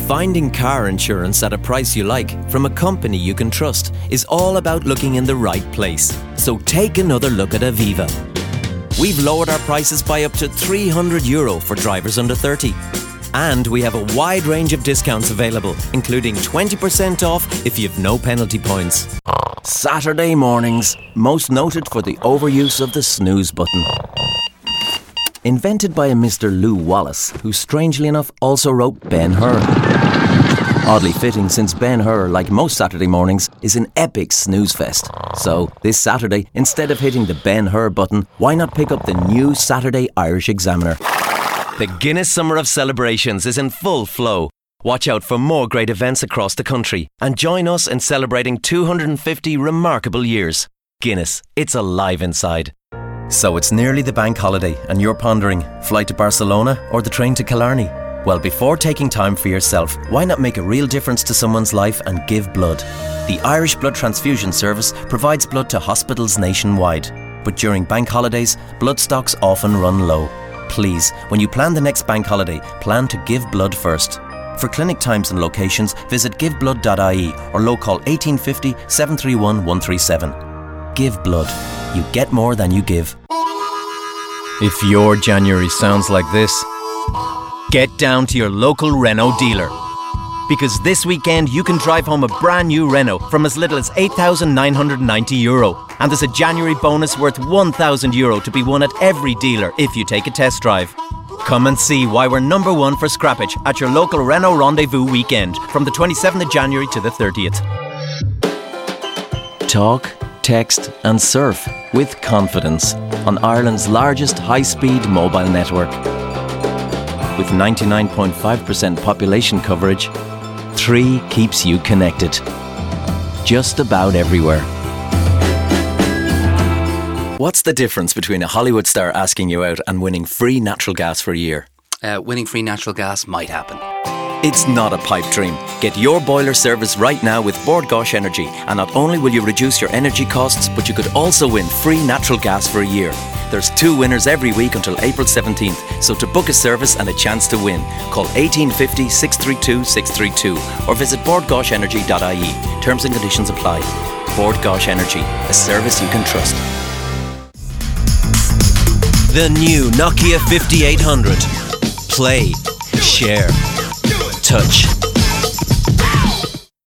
Finding car insurance at a price you like from a company you can trust is all about looking in the right place. So take another look at Aviva. We've lowered our prices by up to €300 for drivers under 30. And we have a wide range of discounts available, including 20% off if you've no penalty points. Saturday mornings, most noted for the overuse of the snooze button. Invented by a Mr. Lew Wallace, who strangely enough also wrote Ben-Hur. Oddly fitting, since Ben-Hur, like most Saturday mornings, is an epic snooze fest. So, this Saturday, instead of hitting the Ben-Hur button, why not pick up the new Saturday Irish Examiner? The Guinness Summer of Celebrations is in full flow. Watch out for more great events across the country and join us in celebrating 250 remarkable years. Guinness, it's alive inside. So it's nearly the bank holiday and you're pondering, flight to Barcelona or the train to Killarney? Well, before taking time for yourself, why not make a real difference to someone's life and give blood? The Irish Blood Transfusion Service provides blood to hospitals nationwide. But during bank holidays, blood stocks often run low. Please, when you plan the next bank holiday, plan to give blood first. For clinic times and locations, visit giveblood.ie or local 1850 731 137. Give blood. You get more than you give. If your January sounds like this, get down to your local Renault dealer. Because this weekend you can drive home a brand new Renault from as little as €8,990. And there's a January bonus worth €1,000 to be won at every dealer if you take a test drive. Come and see why we're number one for scrappage at your local Renault Rendezvous weekend from the 27th of January to the 30th. Talk, text and surf with confidence on Ireland's largest high-speed mobile network. With 99.5% population coverage, 3 keeps you connected. Just about everywhere. What's the difference between a Hollywood star asking you out and winning free natural gas for a year? Winning free natural gas might happen. It's not a pipe dream. Get your boiler service right now with Bord Gáis Energy, and not only will you reduce your energy costs, but you could also win free natural gas for a year. There's 2 winners every week until April 17th, so to book a service and a chance to win, call 1850 632 632 or visit bordgaisenergy.ie. Terms and conditions apply. Bord Gáis Energy, a service you can trust. The new Nokia 5800. Play, share, touch.